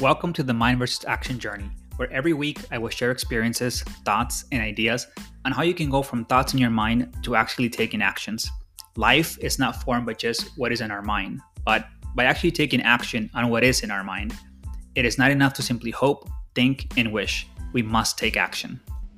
Welcome to the Mind vs. Action journey, where every week I will share experiences, thoughts, and ideas on how you can go from thoughts in your mind to actually taking actions. Life is not formed by just what is in our mind, but by actually taking action on what is in our mind. It is not enough to simply hope, think, and wish. We must take action.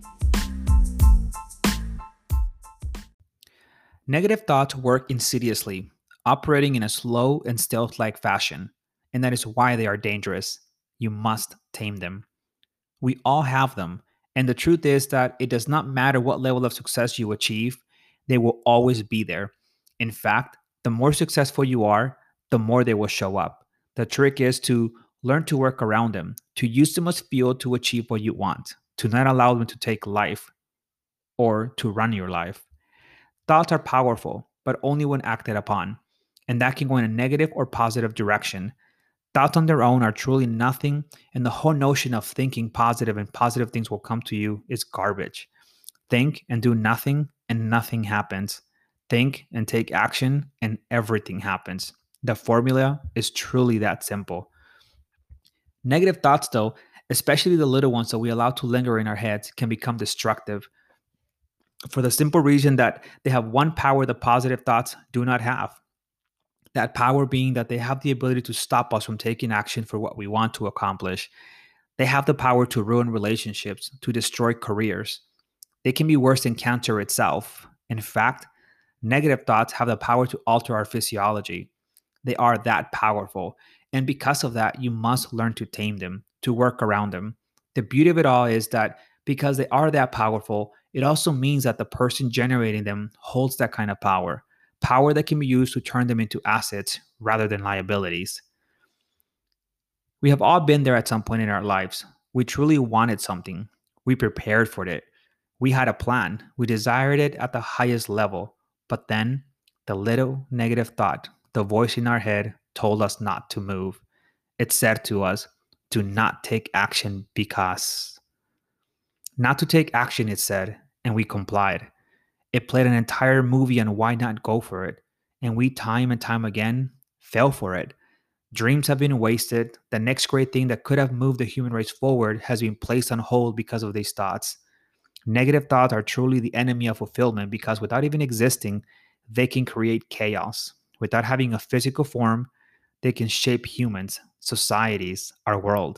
Negative thoughts work insidiously, operating in a slow and stealth like fashion, and that is why they are dangerous. You must tame them. We all have them, and the truth is that it does not matter what level of success you achieve, they will always be there. In fact, the more successful you are, the more they will show up. The trick is to learn to work around them, to use them as fuel to achieve what you want, to not allow them to take life or to run your life. Thoughts are powerful, but only when acted upon, and that can go in a negative or positive direction. Thoughts on their own are truly nothing, and the whole notion of thinking positive and positive things will come to you is garbage. Think and do nothing, and nothing happens. Think and take action, and everything happens. The formula is truly that simple. Negative thoughts, though, especially the little ones that we allow to linger in our heads, can become destructive for the simple reason that they have one power the positive thoughts do not have. That power being that they have the ability to stop us from taking action for what we want to accomplish. They have the power to ruin relationships, to destroy careers. They can be worse than cancer itself. In fact, negative thoughts have the power to alter our physiology. They are that powerful. And because of that, you must learn to tame them, to work around them. The beauty of it all is that because they are that powerful, it also means that the person generating them holds that kind of power that can be used to turn them into assets rather than liabilities. We have all been there at some point in our lives. We truly wanted something. We prepared for it. We had a plan. We desired it at the highest level. But then the little negative thought, the voice in our head, told us not to move. It said to us, do not take action because. Not to take action, it said, and we complied. It played an entire movie on why not go for it. And we, time and time again, fell for it. Dreams have been wasted. The next great thing that could have moved the human race forward has been placed on hold because of these thoughts. Negative thoughts are truly the enemy of fulfillment because without even existing, they can create chaos. Without having a physical form, they can shape humans, societies, our world.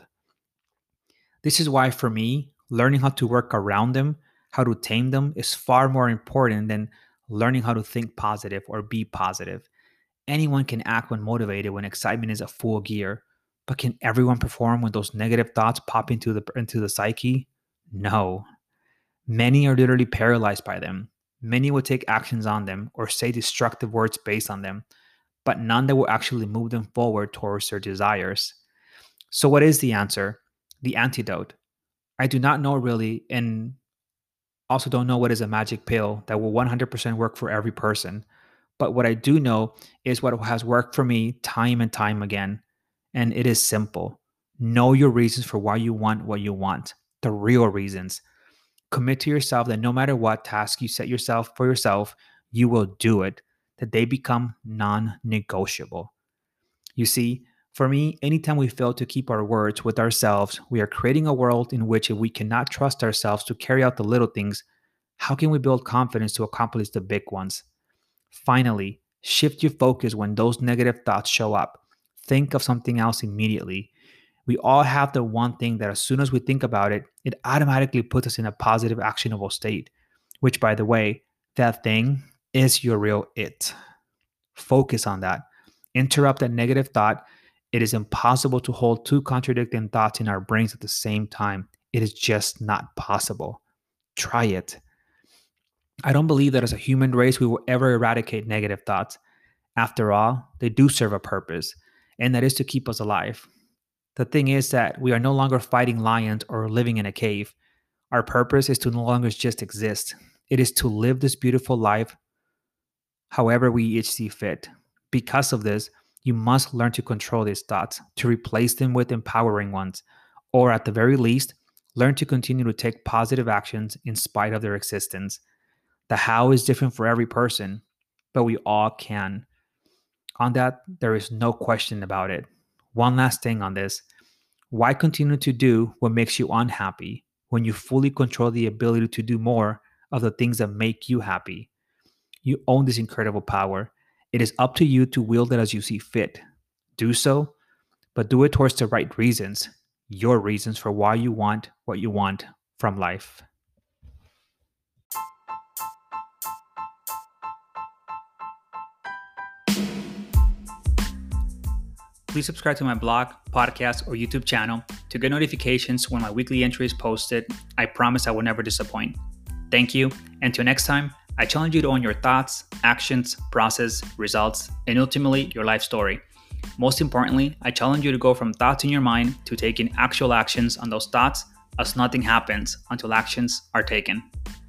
This is why, for me, learning how to work around them, how to tame them, is far more important than learning how to think positive or be positive. Anyone can act when motivated, when excitement is at full gear, but can everyone perform when those negative thoughts pop into the psyche? No. Many are literally paralyzed by them. Many will take actions on them or say destructive words based on them, but none that will actually move them forward towards their desires. So, what is the answer? The antidote? I do not know really, and also don't know what is a magic pill that will 100% work for every person. But what I do know is what has worked for me time and time again. And it is simple. Know your reasons for why you want what you want, the real reasons. Commit to yourself that no matter what task you set yourself for yourself, you will do it, that they become non negotiable. You see, for me, anytime we fail to keep our words with ourselves, we are creating a world in which if we cannot trust ourselves to carry out the little things, how can we build confidence to accomplish the big ones? Finally, shift your focus when those negative thoughts show up. Think of something else immediately. We all have the one thing that as soon as we think about it, it automatically puts us in a positive, actionable state, which, by the way, that thing is your real it. Focus on that. Interrupt that negative thought. It is impossible to hold two contradicting thoughts in our brains at the same time. It is just not possible. Try it. I don't believe that as a human race we will ever eradicate negative thoughts. After all, they do serve a purpose, and that is to keep us alive. The thing is that we are no longer fighting lions or living in a cave. Our purpose is to no longer just exist. It is to live this beautiful life however we each see fit. Because of this, you must learn to control these thoughts, to replace them with empowering ones, or at the very least, learn to continue to take positive actions in spite of their existence. The how is different for every person, but we all can. On that, there is no question about it. One last thing on this. Why continue to do what makes you unhappy when you fully control the ability to do more of the things that make you happy? You own this incredible power. It is up to you to wield it as you see fit. Do so, but do it towards the right reasons, your reasons for why you want what you want from life. Please subscribe to my blog, podcast, or YouTube channel to get notifications when my weekly entry is posted. I promise I will never disappoint. Thank you, and till next time, I challenge you to own your thoughts, actions, process, results, and ultimately your life story. Most importantly, I challenge you to go from thoughts in your mind to taking actual actions on those thoughts, as nothing happens until actions are taken.